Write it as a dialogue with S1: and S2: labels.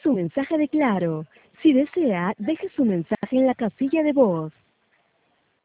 S1: su mensaje de Claro. Si desea, deje su mensaje en la casilla de voz.